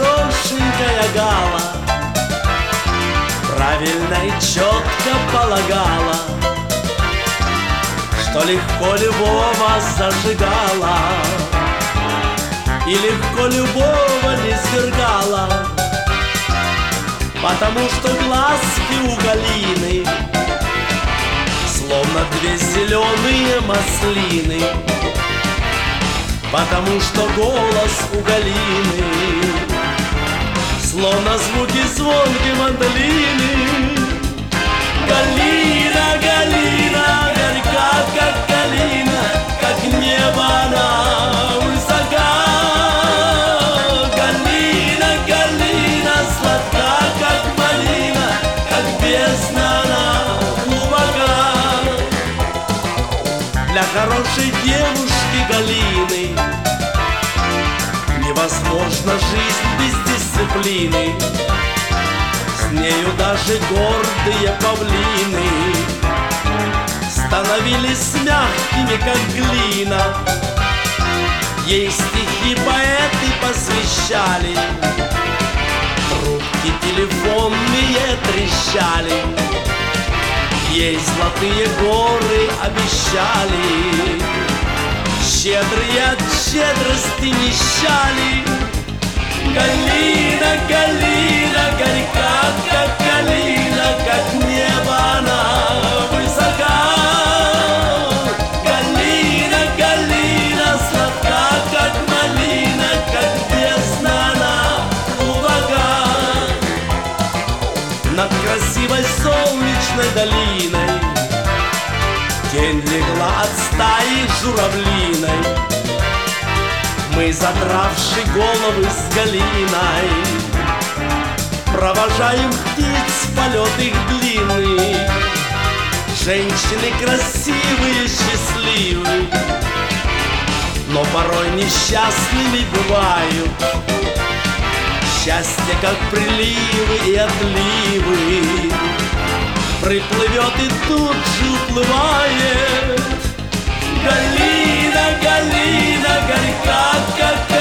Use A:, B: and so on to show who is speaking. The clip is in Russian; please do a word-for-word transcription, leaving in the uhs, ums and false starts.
A: хорошенькая Гала правильно и четко полагала, что легко любого зажигала и легко любого не свергала, потому что глазки у Галины словно две зеленые маслины, потому что голос у Галины словно звуки звонкой мандолины. Галина, Галина, горька, как калина, как небо она высока. Галина, Галина, сладка, как малина, как бездна она глубока. Для хорошей девушки Галины невозможна жизнь без дисциплины. С нею даже гордые павлины становились мягкими, как глина. Ей стихи поэты посвящали, трубки телефонные трещали, ей золотые горы обещали, щедрые от щедрости нищали. Галина, Галина, горька, как калина, как небо она высока. Галина, Галина, сладка, как малина, как бездна она глубока. Над красивой солнечной долиной тень легла от стаи журавлиной. Мы, задравши головы с Галиной, провожаем птиц полет их длинный. Женщины красивые, счастливы, но порой несчастными бывают. Счастье, как приливы и отливы, приплывет и тут же уплывает. Галина, Галина, горька, как